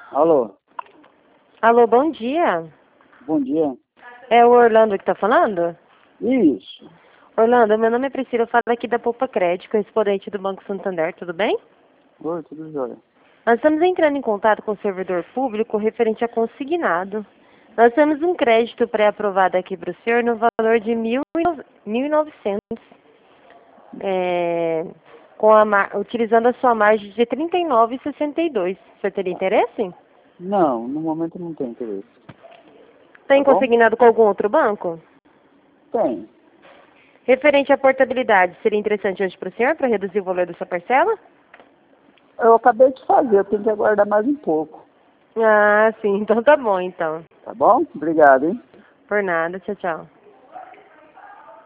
Alô, Alô, bom dia. bom dia. É o Orlando que está falando? Isso. Orlando, meu nome é Priscila, eu falo aqui da Poupa Crédito, correspondente do Banco Santander, tudo bem? Oi, tudo jóia. Nós estamos entrando em contato com o servidor público referente a consignado. Nós temos um crédito pré-aprovado aqui para o senhor no valor de 1.900, utilizando a sua margem de 39,62. O senhor teria interesse? Não, no momento não tem interesse. Tem Tá bom? consignado com algum outro banco? Tem. Referente à portabilidade, seria interessante hoje para o senhor, para reduzir o valor da sua parcela? Eu acabei de fazer, eu tenho que aguardar mais um pouco. Ah, sim, então tá bom, então. Tá bom? Obrigado, hein? Por nada, tchau, tchau.